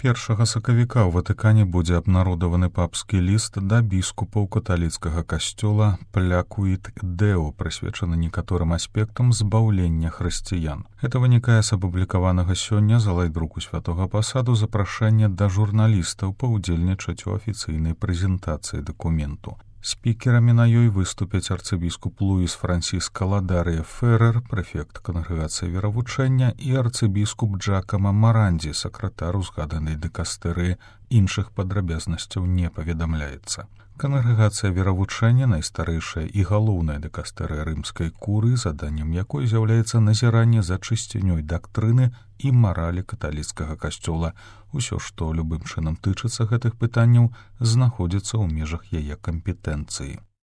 1 сакавіка ў Ватыкане будзе абнародаваны папскі ліст да біскупаў каталіцкага касцёла «Плякуіт Дэо», прысвечаны некаторым аспектам збаўлення хрысціян. Гэта вынікае з апублікаванага сёння за лайдруку святога пасаду запрашэння да журналістаў паўдзельнічаць у афіцыйнай прэзентацыі дакументу. Спікерамі на ёй выступяць арцыбіскуп Луіс Франсіска Ладарыя Феррер, прэфект кангрэгацыі веравучэння, і арцыбіскуп Джакама Марандзі, сакратар узгаданай дыкастэрыі. Іншых падрабязнасцяў не паведамляецца. Кангрэгацыя веравучэння, найстарэйшая і галоўная дыкастэрыя рымскай куры, заданнем якой з'яўляецца назіранне за чысцінёй дактрыны і маралі каталіцкага касцёла. Усё, што любым чынам тычыцца гэтых пытанняў, знаходзіцца ў межах яе кампетэнцыі.